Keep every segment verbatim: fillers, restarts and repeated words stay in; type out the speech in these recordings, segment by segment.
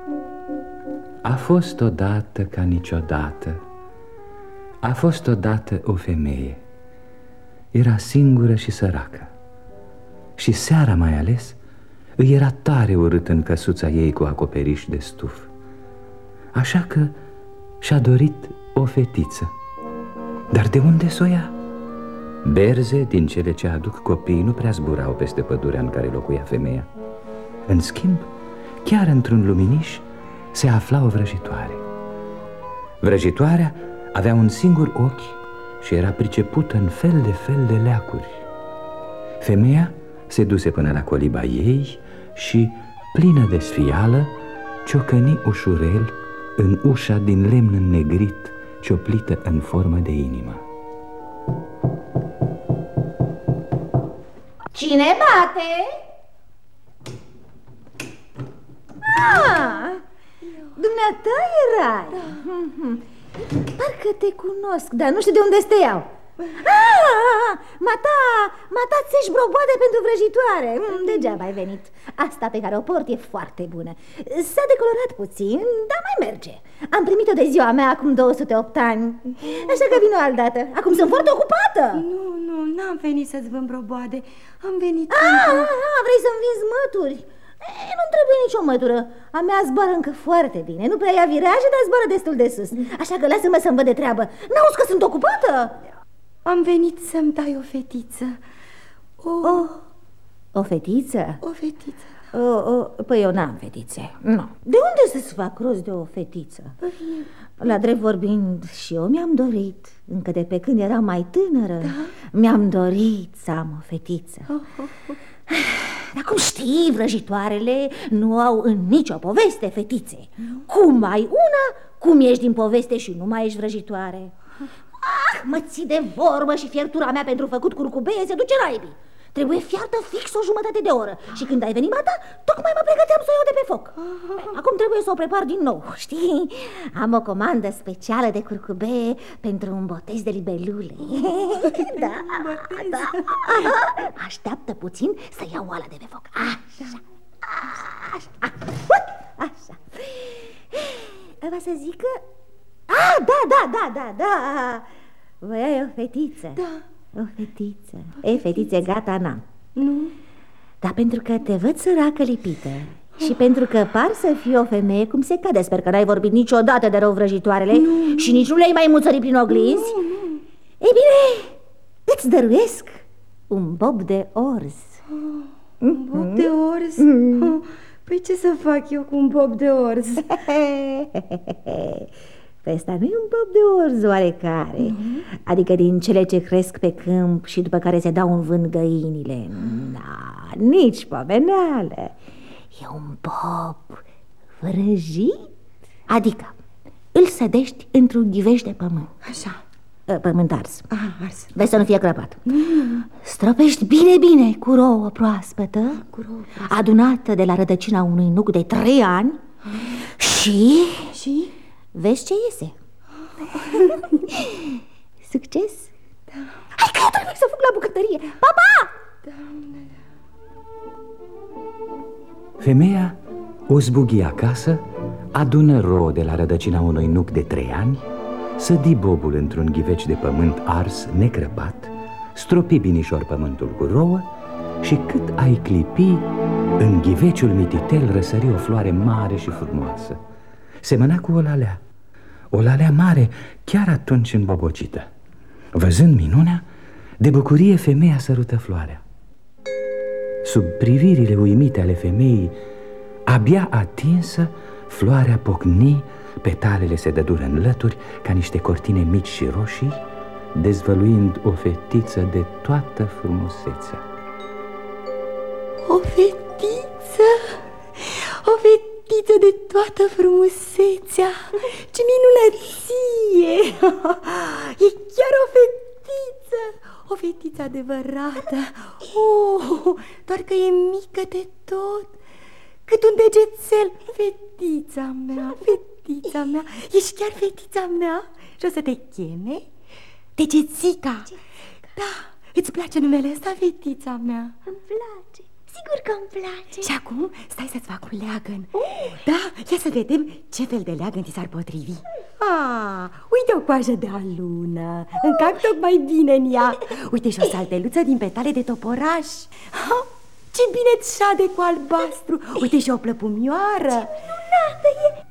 A fost odată ca niciodată, a fost odată o femeie. Era singură și săracă și seara mai ales îi era tare urât în căsuța ei cu acoperiș de stuf. Așa că și-a dorit o fetiță. Dar de unde s-o ia? Berze din cele ce aduc copiii nu prea zburau peste pădurea în care locuia femeia. În schimb, chiar într-un luminiș se afla o vrăjitoare. Vrăjitoarea avea un singur ochi și era pricepută în fel de fel de leacuri. Femeia se duse până la coliba ei și, plină de sfială, ciocăni ușurel în ușa din lemn înnegrit, cioplită în formă de inimă. Cine bate? Ah, dumneata erai. Da. Parcă te cunosc, dar nu știu de unde te iau. Ah, mata, mata ți-ești broboade pentru vrăjitoare. Degeaba ai venit. Asta pe care o port e foarte bună. S-a decolorat puțin, dar mai merge. Am primit-o de ziua mea acum două sute opt ani. Așa că vin o altă dată. Acum sunt foarte ocupată. Nu, nu, n-am venit să-ți vând broboade. Am venit ah, pentru... ah, vrei să-mi vinzi mături? E, nu-mi trebuie nicio mătură. A mea zboară încă foarte bine. Nu prea ia viraje, dar zboară destul de sus. Așa că lasă-mă să-mi văd de treabă. N-auzi că sunt ocupată? Am venit să-mi dai o fetiță. O... O, o fetiță? O fetiță. O, o, păi eu n-am fetițe. Nu. De unde să-ți fac rost de o fetiță? Păi... La drept vorbind, și eu mi-am dorit, încă de pe când eram mai tânără, da? Mi-am dorit să am o fetiță. oh, oh, oh. Dar cum știi, vrăjitoarele nu au în nicio poveste fetițe. Cum ai una, cum ești din poveste și nu mai ești vrăjitoare. Ah, mă ții de vorbă și fiertura mea pentru făcut curcubeie se duce raibii. Trebuie fiartă fix o jumătate de oră. Și când ai venit, mata, tocmai mă pregăteam să o iau de pe foc. Acum trebuie să o prepar din nou, știi? Am o comandă specială de curcubeie pentru un botez de libelule. Da, da. Așteaptă puțin să iau oala de pe foc. Așa, așa, așa. Va să zică... Ah, da, da, da, da, da. Voiai o fetiță. Da. O fetiță. E, fetițe, gata, n-am. Nu? Dar pentru că te văd săracă lipită și pentru că par să fii o femeie cum se cade, sper că n-ai vorbit niciodată de rău vrăjitoarele. Nu. Și nici nu le-ai mai muțărit prin oglinzi. Nu, nu. Ei bine, îți dăruiesc un bob de orz. Oh, un bob de orz? Mm. Oh, păi ce să fac eu cu un bob de orz? Păi ăsta nu e un bob de orz oarecare. Mm-hmm. Adică din cele ce cresc pe câmp și după care se dau în vânt găinile. Na, nici pomeneală. E un bob vrăjit. Adică îl sădești într-un ghiveș de pământ. Așa. Pământ ars. Aha, ars. Vezi să nu fie crăpat. Mm. Stropești bine, bine cu rouă proaspătă, cu rouă proaspătă, adunată de la rădăcina unui nuc de trei ani. mm. Și... Și... vezi ce iese. Succes? Da. Hai că eu trebuie să fug la bucătărie. Pa, pa! Doamne. Femeia o zbughi acasă, adună rouă de la rădăcina unui nuc de trei ani, sădi bobul într-un ghiveci de pământ ars, necrăpat, stropi binișor pământul cu rouă și cât ai clipi, în ghiveciul mititel răsări o floare mare și frumoasă. Semăna cu o lalea, o lalea mare, chiar atunci îmbobocită. Văzând minunea, de bucurie femeia sărută floarea. Sub privirile uimite ale femeii, abia atinsă, floarea pocni, petalele se dădură în lături ca niște cortine mici și roșii, dezvăluind o fetiță de toată frumusețea. O fetiță, o fetiță de toată frumusețea, ce minunăție! E chiar o fetiță, o fetiță adevărată. Oh, doar că e mică de tot, cât un degețel. Fetița mea, fetița mea, ești chiar fetița mea? Și o să te cheme Degețica. Da, îți place numele ăsta, fetița mea? Îmi place. Sigur că îmi place. Și acum stai să-ți fac un leagăn. uh. Da, ia să vedem ce fel de leagăn ți s-ar potrivi. Ah, uite o coajă de alună. Îmi cac tocmai bine în ea. Uite și o salteluță din petale de toporaș. ah, Ce bine-ți șade cu albastru. Uite și o plăpumioară. Ce minunată e.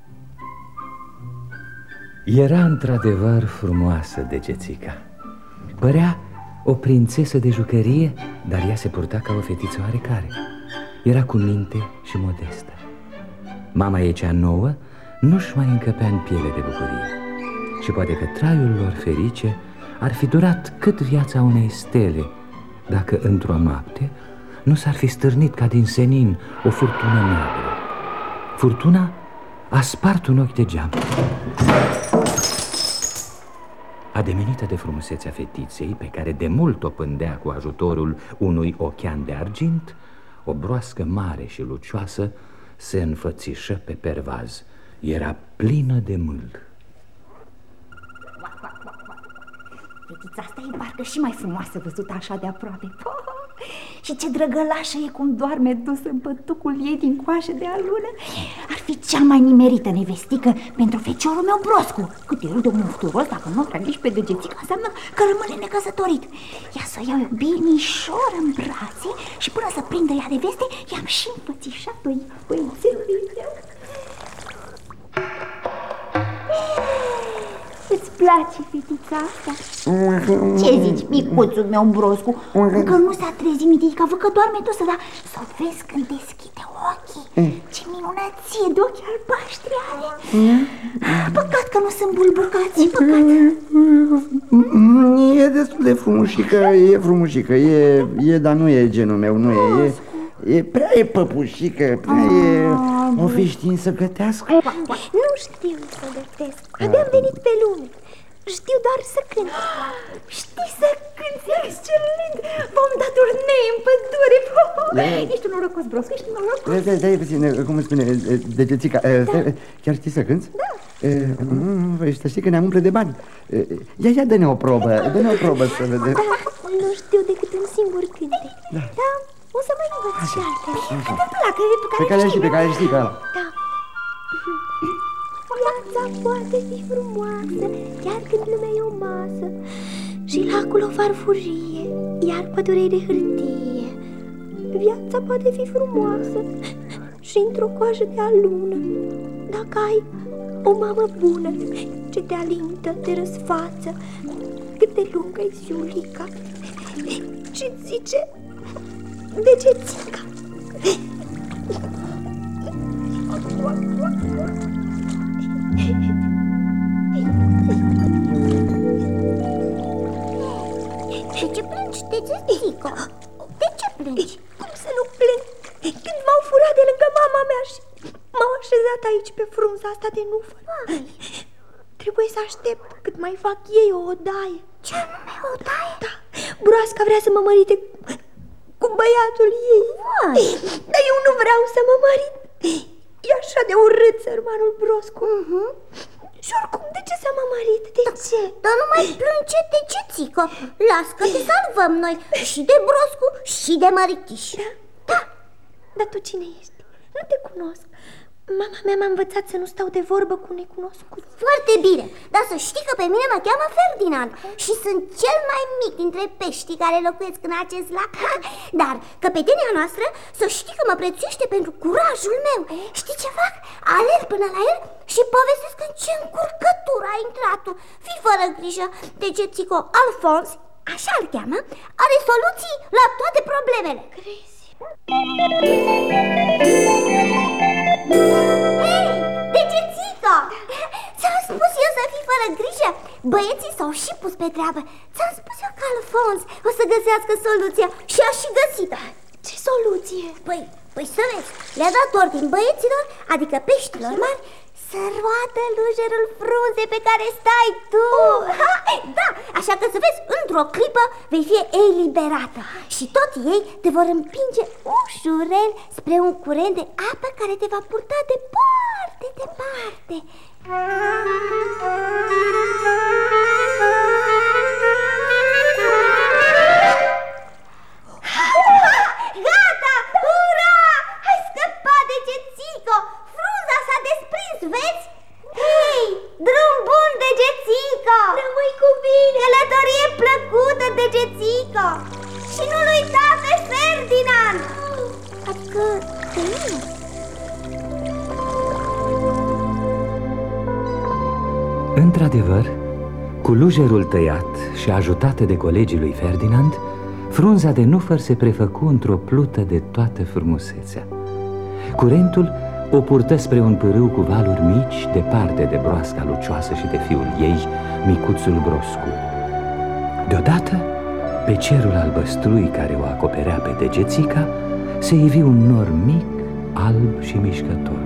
Era într-adevăr frumoasă Degețica. Părea o prințesă de jucărie, dar ea se purta ca o fetiță oarecare. Era cu minte și modestă. Mama ei cea nouă nu-și mai încăpea în piele de bucurie. Și poate că traiul lor ferice ar fi durat cât viața unei stele, dacă într-o noapte nu s-ar fi stârnit ca din senin o furtună neagră. Furtuna a spart un ochi de geam. Ademenită de frumusețea fetiței, pe care de mult o pândea cu ajutorul unui ochean de argint, o broască mare și lucioasă se înfățișă pe pervaz. Era plină de mâl. Fetița asta e parcă și mai frumoasă văzută așa de aproape. Și ce drăgălașă e cum doarme dus în pătucul ei din coașă de alună. Ar fi cea mai nimerită nevestică pentru feciorul meu Broscu. Cât el de un mufturos, dacă nu o trăgești pe Degețica, înseamnă că rămâne necăsătorit. Ia să o iau eu binișor în brațe și până să prindă ea de veste, i-am și împățișat-o băiețelului meu. Îți place fetița asta? Ce zici, micuțul meu Broscu? Încă nu s-a trezit Miteica, văd că doarme dusă, dar să vezi când deschide ochii. Ce minunăție de ochi albaștri are. Păcat că nu sunt bulburcați, păcat. E destul de frumușică, e frumușică, e, e, dar nu e genul meu, nu e, e, e prea e păpușică, prea e, o fi știind să gătească. Nu știu să gătesc, abia am venit pe lume. Știu doar să cânt. Știi să cânti excelent. V-am dat urnei în pădure. Ești un norocos, Broscu, ești un norocos. Da, da, puțin, cum îmi spune Degețica, chiar știi să cânti? Da. Să știi că ne-am umplut de bani. Ia, ia, dă-ne o probă, dă-ne o probă să vedem. Nu știu decât un singur cântec. Da, o să mai învăț și altele. Pe care știi, pe care știi, pe ăla. Da. Viața poate fi frumoasă, chiar când lumea e o masă și lacul o farfurie, iar pădurea de hârtie. Viața poate fi frumoasă și într-o coajă de alună, dacă ai o mamă bună ce te alintă, te răsfață. Cât de lungă e ziulica și-ți zice Degețica. De ce plângi, Degețica? De ce plângi? Cum să nu plâng? Când m-au furat de lângă mama mea și m-au așezat aici pe frunza asta de nufăr. Trebuie să aștept cât mai fac ei o odaie. Ce anume odaie? Da, broasca vrea să mă mărite cu băiatul ei. Vai. Dar eu nu vreau să mă mărit. E așa de urât, sărmanul Broscu. uh-huh. Și oricum, de ce să mă mărit? De da, ce? Dar nu mai plânge, Degețica. Las că te salvăm noi și de Broscu și de măritiș. Da? Da. Dar tu cine ești? Nu te cunosc. Mama mea m-a învățat să nu stau de vorbă cu necunoscut. Foarte bine, dar să știi că pe mine mă cheamă Ferdinand și sunt cel mai mic dintre peștii care locuiesc în acest lac. Dar căpetenia noastră să știi că mă prețuiește pentru curajul meu. Știi ce fac? Alerg până la el și povestesc în ce încurcătură a intrat. Fii fără grijă, Degețico Alfons, așa îl cheamă, are soluții la toate problemele. Crezi? Hei, Degețica! Ți-am spus eu să fii fără grijă. Băieții s-au și pus pe treabă. Ți-am spus eu că Alfons o să găsească soluția și a și găsit-o. Ce soluție? Păi, păi să vezi, le-a dat ordin băieților, adică peștilor mari, să roată lujerul frunze pe care stai tu. Ha, da, așa că să vezi, într-o clipă vei fi eliberată și tot ei te vor împinge ușurel spre un curent de apă care te va purta departe, departe. Gata! Într-adevăr, cu lujerul tăiat și ajutată de colegii lui Ferdinand, frunza de nufăr se prefăcu într-o plută de toată frumusețea. Curentul o purtă spre un pârâu cu valuri mici, departe de broasca lucioasă și de fiul ei, micuțul Broscu. Deodată, pe cerul albăstrui care o acoperea pe degețica, se ivi un nor mic, alb și mișcător.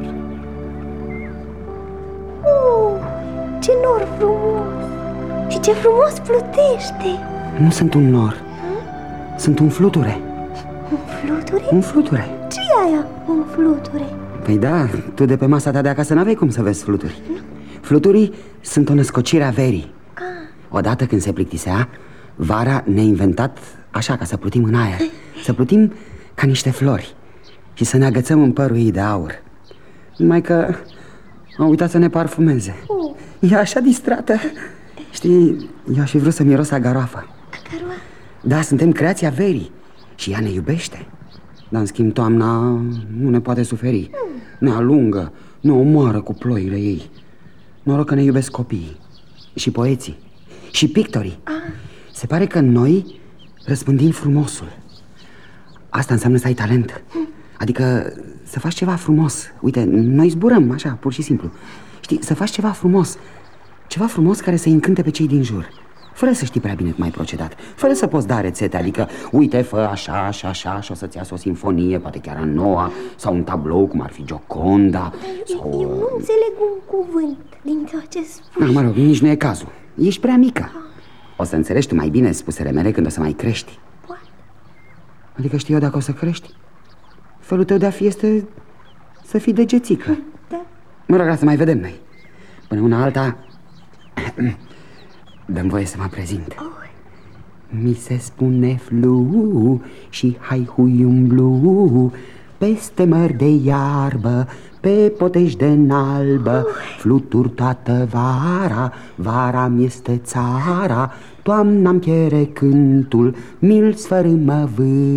Oh, ce nor frumos! Și ce frumos plutește! Nu sunt un nor, hmm? Sunt un fluture. Un fluture? Un fluture. Ce-i aia, un fluture? Păi da, tu de pe masa ta de acasă n-aveai cum să vezi fluturi. Nu. Fluturii sunt o născocire a verii. Ah. Odată când se plictisea, vara ne-a inventat așa, ca să plutim în aer. Să plutim ca niște flori și să ne agățăm în părul ei de aur. Numai că a uitat să ne parfumeze. Oh. E așa distrată. Știi, eu aș fi vrut să miros a garoafă. A garoafă? Da, suntem creația verii și ea ne iubește. Dar în schimb toamna nu ne poate suferi. mm. Ne alungă, ne omoară cu ploile ei. Noroc că ne iubesc copiii și poeții și pictorii. ah. Se pare că noi răspândim frumosul. Asta înseamnă să ai talent. mm. Adică să faci ceva frumos. Uite, noi zburăm așa, pur și simplu. Știi, să faci ceva frumos. Ceva frumos care să-i încânte pe cei din jur, fără să știi prea bine cum ai procedat, fără să poți da rețete. Adică, uite, fă așa și așa și o să-ți iasă o sinfonie, poate chiar a noua, sau un tablou cum ar fi Gioconda. Sau... Eu nu înțeleg un cuvânt din tot ce spui. Mă rog, nici nu e cazul. Ești prea mică. O să înțelegi tu mai bine spusele mele când o să mai crești. Poate. Adică știu eu dacă o să crești? Felul tău de a fi este să fii degețică. Da. Mă rog, să mai vedem noi. Până una alta, dă-mi voie să mă prezint. oh. Mi se spune Flu și hai hui umblu peste mări de iarbă, pe potești de nalbă. oh. Flutur toată vara, vara-mi este țara, toamna-mi piere cântul, mi-l sfărâmă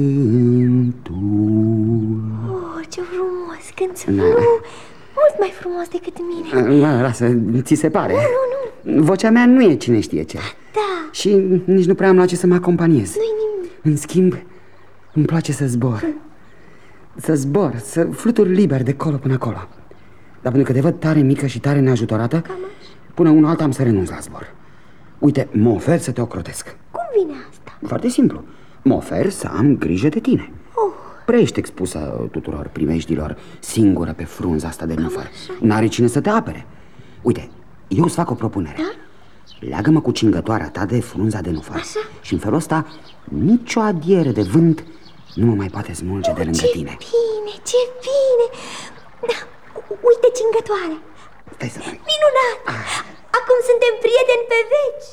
vântul. Oh, ce frumos cânti, Flu! Mult mai frumos decât mine. Mă, lasă, ți se pare? Nu, nu, nu. Vocea mea nu e cine știe ce. Da. Și nici nu prea am la ce să mă acompaniez. Nu-i nimic. În schimb, îmi place să zbor. Să zbor, să flutur liber de colo până acolo. Dar pentru că te văd tare mică și tare neajutorată, până una alta am să renunț la zbor. Uite, mă ofer să te ocrotesc. Cum vine asta? Foarte simplu. Mă ofer să am grijă de tine. Oh. Prea ești expusă tuturor primejdilor, singură pe frunza asta de nufăr. N-are cine să te apere. Uite, eu îți fac o propunere. Da? Leagă-mă cu cingătoarea ta de frunza de nufăr. Așa? Și în felul ăsta nicio adiere de vânt nu mă mai poate smulge oh, de lângă ce tine. Ce bine, ce bine. Da, uite cingătoarea. Stai să mai... Minunat! Ah. Acum suntem prieteni pe veci.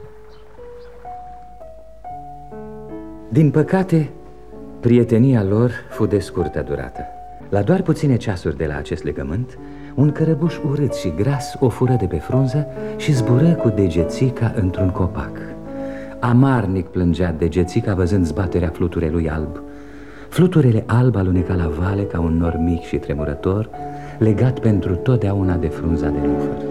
Din păcate, prietenia lor fu de scurtă durată. La doar puține ceasuri de la acest legământ, un cărăbuș urât și gras o fură de pe frunză și zbură cu degețica într-un copac. Amarnic plângea degețica văzând zbaterea fluturelui alb. Fluturele alb aluneca la vale ca un nor mic și tremurător, legat pentru totdeauna de frunza de nufăr.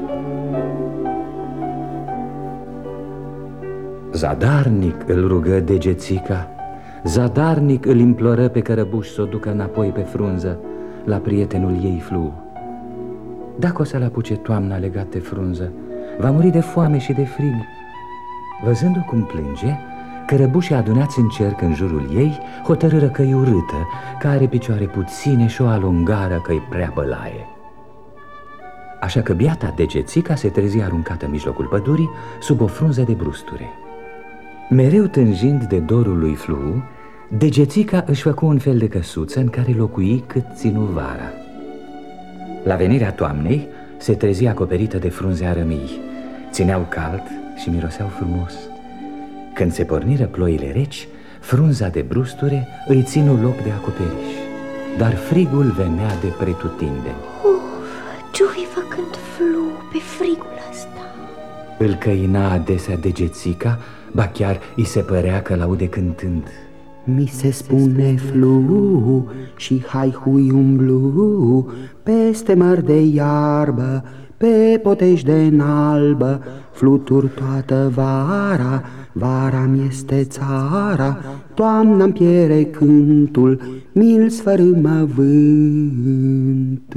Zadarnic îl rugă degețica, zadarnic îl imploră pe cărăbuș să o ducă înapoi pe frunză, la prietenul ei Flu. Dacă o să-l apuce toamna legat de frunză, va muri de foame și de frig. Văzându cum plânge, cărăbușii adunați în cerc în jurul ei hotărâră că-i urâtă, că are picioare puține și o alungară că-i prea bălaie. Așa că biata degețica se trezi aruncată în mijlocul pădurii, sub o frunză de brusture. Mereu tânjind de dorul lui Flu, degețica își făcu un fel de căsuță în care locui cât ținu vara. La venirea toamnei se trezi acoperită de frunze arămii, țineau cald și miroseau frumos. Când se porniră ploile reci, frunza de brusture îi ținu loc de acoperiș, dar frigul venea de pretutindeni. Uf, ce-o-i făcând Flu pe frigul ăsta? Îl căina adesea degețica, ba chiar îi se părea că l-aude cântând. Mi se spune Flu și hai hui umblu peste mări de iarbă, pe potești de înalbă, fluturi toată vara, vara-mi este țara, toamna-mi piere cântul, mi-l sfărâmă vântul.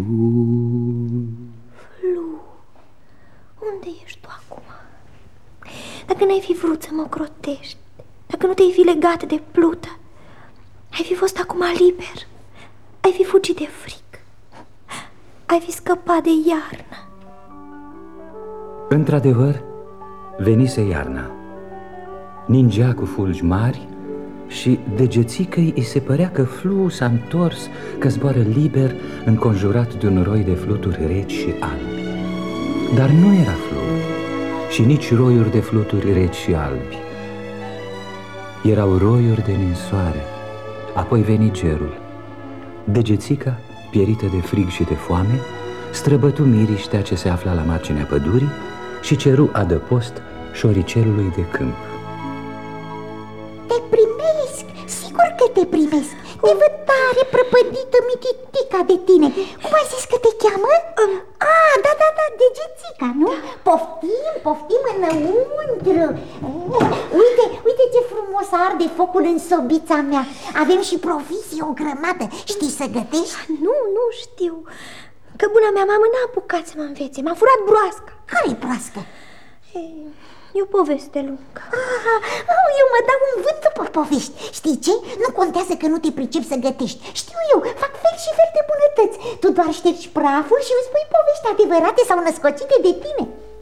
Flu, unde ești tu acum? Dacă n-ai fi vrut să mă crotești, dacă nu te-ai fi legat de plută, ai fi fost acum liber, ai fi fugit de fric, ai fi scăpat de iarnă. Într-adevăr, venise iarna. Ningea cu fulgi mari și degețicăi îi se părea că Flu s-a întors, că zboară liber, înconjurat de un roi de fluturi reci și albi. Dar nu era Flu și nici roiuri de fluturi reci și albi. Erau roiuri de ninsoare. Apoi veni gerul. Degețica, pierită de frig și de foame, străbătu miriștea ce se afla la marginea pădurii și ceru adăpost șoricelului de câmp. Te primesc, sigur că te primesc. Te văd tare prăpădită, mititica de tine. Cum ai zis că te cheamă? Um. Ah, da, da, da, Degețica, nu? Da. Poftim, poftim înăuntru. Uite, uite ce frumos arde focul în sobița mea. Avem și provizii o grămadă. Știi să gătești? Nu, nu știu. Că buna mea mamă n-a apucat să mă învețe. M-a furat broasca. Care-i broască? E o poveste lungă. Ah, eu mă dau un vânt după povești. Știi ce? Nu contează că nu te pricepi să gătești. Știu eu, fac fel și fel de bunătăți. Tu doar ștergi praful și îmi spui povești adevărate sau născocite de tine.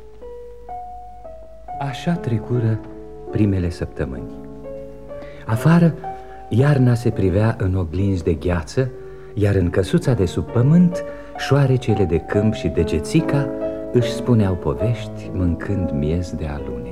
Așa trecură primele săptămâni. Afară, iarna se privea în oglinzi de gheață, iar în căsuța de sub pământ, șoarecele de câmp și Degețica își spuneau povești mâncând miez de alune.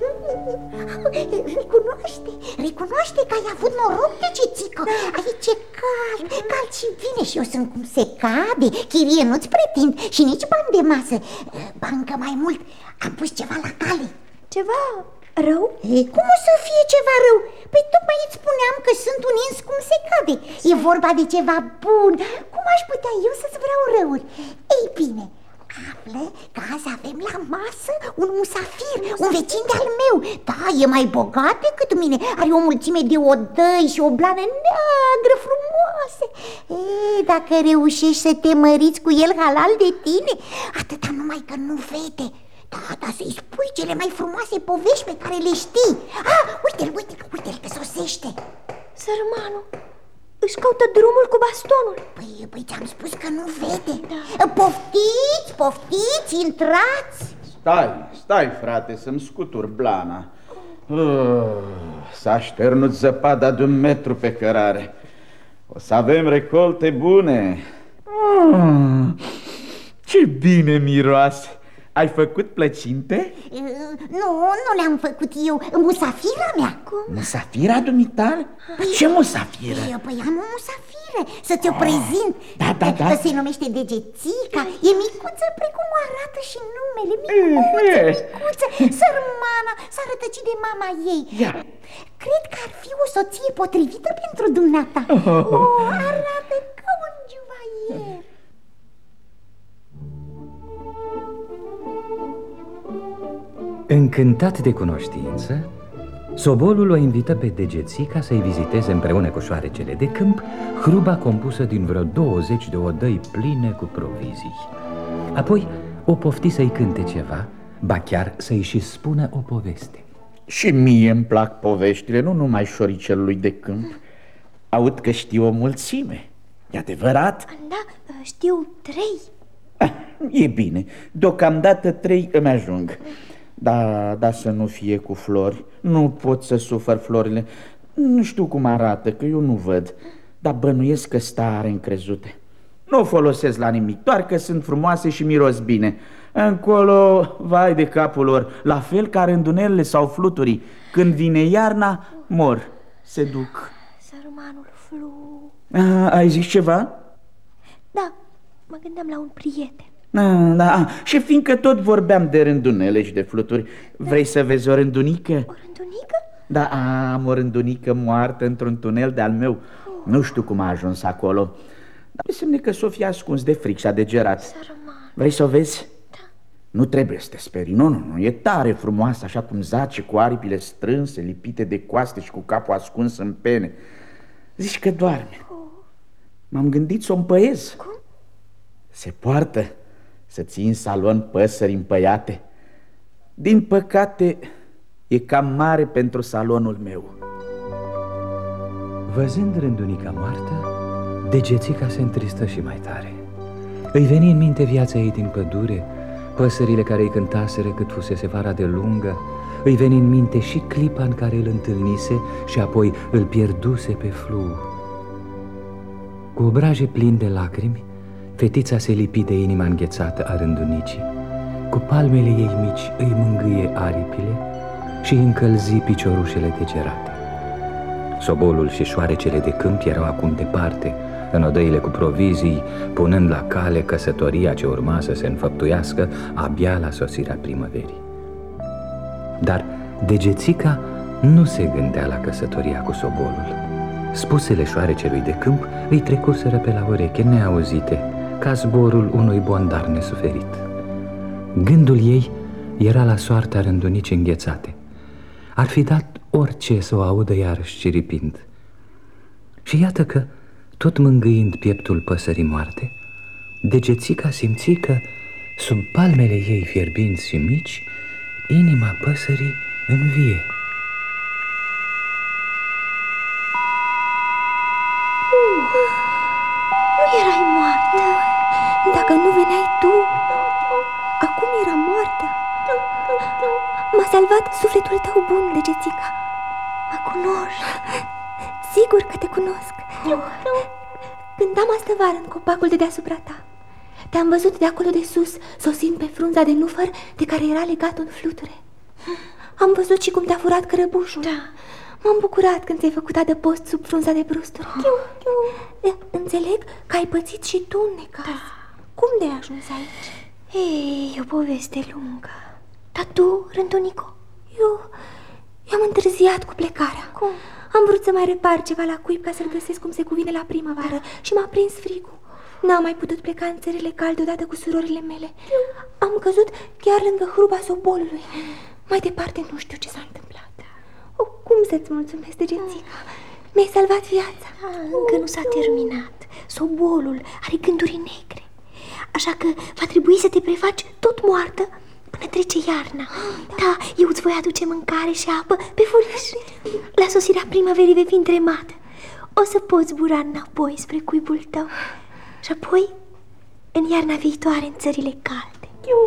Recunoaște, recunoaște că ai avut noroc, Degețică. Aici e cald, cald și bine și eu sunt cum se cade. Chirie nu-ți pretind și nici bani de masă. Ba, încă mai mult, am pus ceva la cale. Ceva rău? E, cum o să fie ceva rău? Păi tocmai îți spuneam că sunt un ins cum se cade. E vorba de ceva bun. Cum aș putea eu să-ți vreau răuri? Ei bine, află că azi avem la masă un musafir, un vecin de-al meu. Da, e mai bogat decât mine. Are o mulțime de odăi și o blană neagră frumoasă. Ei, dacă reușești să te măriți cu el halal de tine, atâta numai că nu vede. Da, da, să-i spui cele mai frumoase povești pe care le știi. Ah, uite-l, uite-l, uite-l că sosește. Sărmanul își caută drumul cu bastonul. Păi, păi ți-am spus că nu vede. Da. Poftiți, poftiți, intrați. Stai, stai, frate, să-mi scutur blana. uh, S-a șternut zăpada de un metru pe cărare. O să avem recolte bune. uh, Ce bine miroase. Ai făcut plăcinte? Nu, nu le-am făcut eu. Musafira mea. Cum? Musafira dumitale? Păi, ce musafiră? Păi am o musafiră, să ți-o prezint. Da, da, da. Se numește Degețica. E micuță precum arată și numele. Micuță, micuță. Sărmana, s-a rătăcit de mama ei. Ia. Cred că ar fi o soție potrivită pentru dumneata. O, arată ca un juvaier. Încântat de cunoștință, Sobolul o invită pe Degețica să-i viziteze împreună cu șoarecele de câmp hruba compusă din vreo douăzeci de odăi pline cu provizii. Apoi o pofti să-i cânte ceva, ba chiar să-i și spună o poveste. Și mie îmi plac poveștile, nu numai șoricelului de câmp. Aud că știu o mulțime. E adevărat? Da, știu trei. Ah, e bine, deocamdată trei îmi ajung. Da, da, să nu fie cu flori. Nu pot să sufăr florile. Nu știu cum arată, că eu nu văd. Dar bănuiesc că stare încrezute. Nu o folosesc la nimic, doar că sunt frumoase și miros bine. Încolo, vai de capul lor, la fel ca rândunelele sau fluturii. Când vine iarna, mor, se duc. Sărmanul Flu. A, ai zis ceva? Da, mă gândeam la un prieten. A, da, și fiindcă tot vorbeam de rândunele și de fluturi, vrei să vezi o rândunică? O rândunică? Da, am o rândunică moartă într-un tunel de-al meu. Nu știu cum a ajuns acolo, dar mi semne că s-o fi ascuns de fric și a degerat. Sărman. Vrei să o vezi? Da. Nu trebuie să te sperii, nu, nu, nu, e tare frumoasă, așa cum zace, cu aripile strânse, lipite de coaste și cu capul ascuns în pene. Zici că doarme. M-am gândit să o împăiez. Cum? Se poartă să ții în salon păsări împăiate. Din păcate, e cam mare pentru salonul meu. Văzând rândunica moartă, Degețica se întristă și mai tare. Îi veni în minte viața ei din pădure, păsările care îi cântaseră cât fusese vara de lungă. Îi veni în minte și clipa în care îl întâlnise și apoi îl pierduse pe Flu. Cu obraje plini de lacrimi, fetița se lipi de inima înghețată a rândunicii. Cu palmele ei mici îi mângâie aripile și îi încălzi piciorușele degerate. Sobolul și șoarecele de câmp erau acum departe, în odăile cu provizii, punând la cale căsătoria ce urma să se înfăptuiască abia la sosirea primăverii. Dar Degețica nu se gândea la căsătoria cu sobolul. Spusele șoarecelui de câmp îi trecuseră pe la ureche neauzite, ca zborul unui bondar nesuferit. Gândul ei era la soarta rândunicii înghețate. Ar fi dat orice să o audă iarăși ciripind. Și iată că, tot mângâind pieptul păsării moarte, Degețica simți că, sub palmele ei fierbinți și mici, inima păsării învie. Nu erai moartă. Dacă nu veneai tu, acum era moartă. M-a salvat sufletul tău bun, Degețica. Mă cunoști. Sigur că te cunosc. Cântam astă vară în copacul de deasupra ta. Te-am văzut de acolo de sus, sosind pe frunza de nufăr de care era legat un fluture. Am văzut și cum te-a furat cărăbușul. Da. M-am bucurat când ți-ai făcut adăpost sub frunza de brusturi. Da. Înțeleg că ai pățit și tu un necaz. Da. Cum de-ai ajuns aici? Ei, e o poveste lungă. Dar tu, Rândunico? Eu... Eu am întârziat cu plecarea. Cum? Am vrut să mai repar ceva la cuib ca să-l găsesc cum se cuvine la primăvară. Da. Și m-a prins frigul. N-am mai putut pleca în țările calde odată cu surorile mele. Am căzut chiar lângă hruba sobolului. Mai departe nu știu ce s-a întâmplat. O, cum să-ți mulțumesc, Degețica? Mi-ai salvat viața. A, încă nu s-a terminat. Sobolul are gânduri negre, așa că va trebui să te prefaci tot moartă până trece iarna. Da, da, eu îți voi aduce mâncare și apă pe furiș. La sosirea primăverii vei fi întremată. O să poți zbura înapoi spre cuibul tău. Și apoi, în iarna viitoare, în țările calde.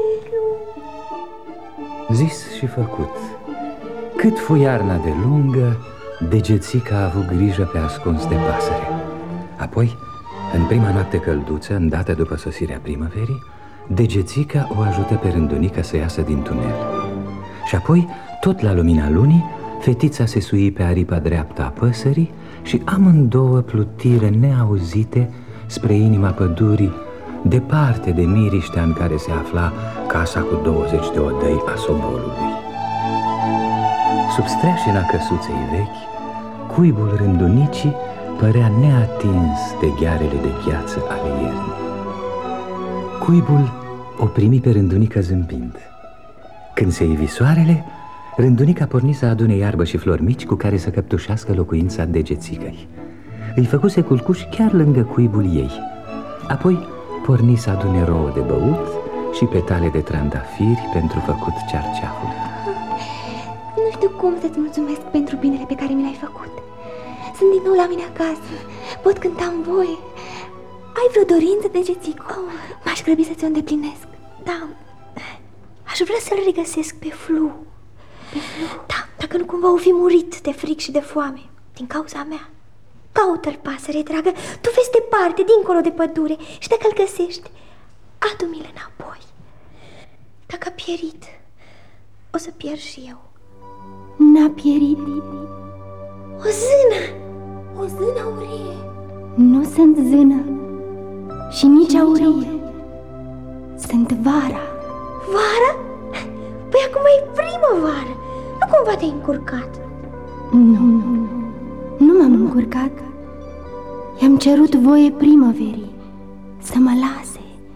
Zis și făcut. Cât fu iarna de lungă, Degețica a avut grijă pe ascuns de pasăre. Apoi, în prima noapte călduță, îndată după sosirea primăverii, Degețica o ajută pe Rândunica să iasă din tunel. Și apoi, tot la lumina lunii, fetița se sui pe aripa dreaptă a păsării și amândouă plutiră neauzite spre inima pădurii, departe de miriștea în care se afla casa cu douăzeci de odăi a sobolului. Sub streașina căsuței vechi, cuibul Rândunicii părea neatins de ghearele de gheață ale iernii. Cuibul o primi pe Rândunica zâmbind. Când se ivi soarele, Rândunica porni să adune iarbă și flori mici cu care să căptușească locuința Degețicăi. Îi făcuse culcuș chiar lângă cuibul ei. Apoi porni să adune rouă de băut și petale de trandafiri pentru făcut cearceaful. Nu știu cum să-ți mulțumesc pentru binele pe care mi l-ai făcut. Sunt din nou la mine acasă. Pot cânta în voie. Ai vreo dorință, Degețico? M-aș grăbi să ți-o îndeplinesc. Da, aș vrea să-l regăsesc pe Flu. Pe Flu? Da, dacă nu cumva o fi murit de fric și de foame din cauza mea. Caută-l, pasăre dragă, tu vezi departe, dincolo de pădure. Și dacă îl găsești, adu-mi-l înapoi. Dacă a pierit, o să pierd și eu. N-a pierit. O zână! O zână aurie. Nu sunt zână și nici aurie. Sunt vara. Vara? Păi acum e primăvară. Nu cumva te-ai încurcat? Nu, nu, nu m-am încurcat. I-am cerut voie primăverii să mă lase,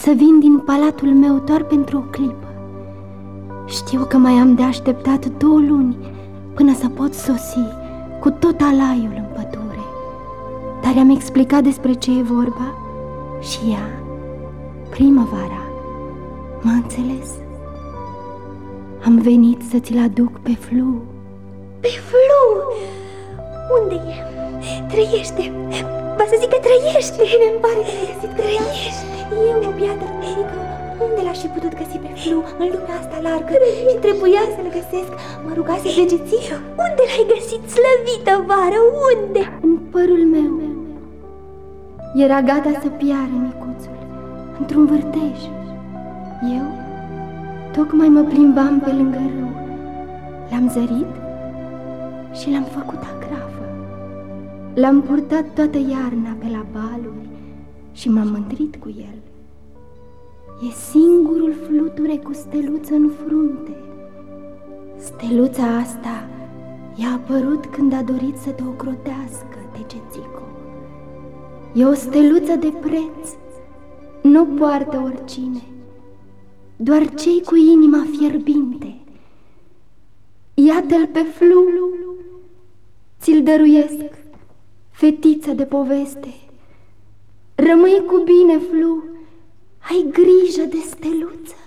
să vin din palatul meu doar pentru o clipă. Știu că mai am de așteptat două luni până să pot sosi cu tot alaiul în pădure. Dar i-am explicat despre ce e vorba și ea, primăvara, m-a înțeles. Am venit să ți-l aduc pe Flu. Pe Flu? Unde e? Trăiește! Va să zic că trăiește! Bine, îmi pare că l-ai găsit. Trăiește! Eu, o biată mică, unde l-aș fi putut găsi pe Flu în lumea asta largă? Și trebuia să-l găsesc. Mă rugase degețică. Unde l-ai găsit, slăvită vară? Unde? În părul meu. Era gata să piară micuțul, într-un vârtej. Eu tocmai mă plimbam pe lângă râu. L-am zărit și l-am făcut agrafă. L-am purtat toată iarna pe la baluri și m-am mândrit cu el. E singurul fluture cu steluță în frunte. Steluța asta i-a apărut când a dorit să te ocrotească, degețico. E o steluță de preț, nu poartă oricine, doar cei cu inima fierbinte. Iată-l pe Flu, ți-l dăruiesc, fetiță de poveste. Rămâi cu bine, Flu, ai grijă de steluță.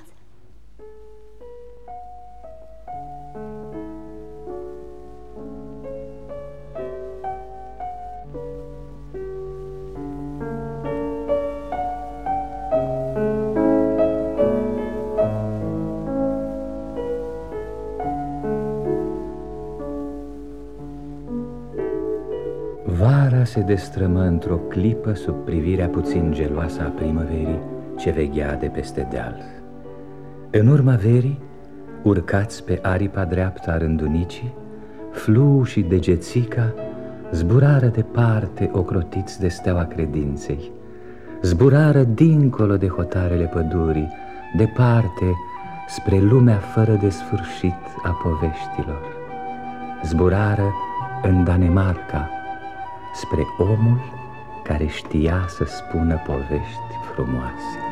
Vara se destrămă într-o clipă sub privirea puțin geloasă a primăverii ce veghea de peste deal. În urma verii, urcați pe aripa dreaptă a rândunicii, Flu și degețica zburară departe ocrotiți de steaua credinței, zburară dincolo de hotarele pădurii, departe spre lumea fără de sfârșit a poveștilor. Zburară în Danemarca, spre omul care știa să spună povești frumoase.